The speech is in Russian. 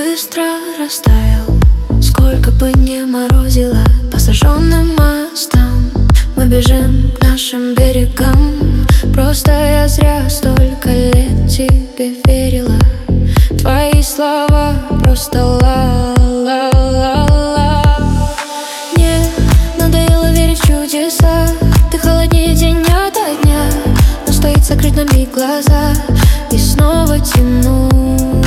быстро растаял. Сколько бы ни морозило по сожженным мостам, мы бежим к нашим берегам. Просто я зря столько лет тебе верила. Твои слова просто ла-ла-ла-ла. Мне надоело верить в чудеса. Ты холоднее день ото дня, но стоит закрыть на миг глаза и снова тяну.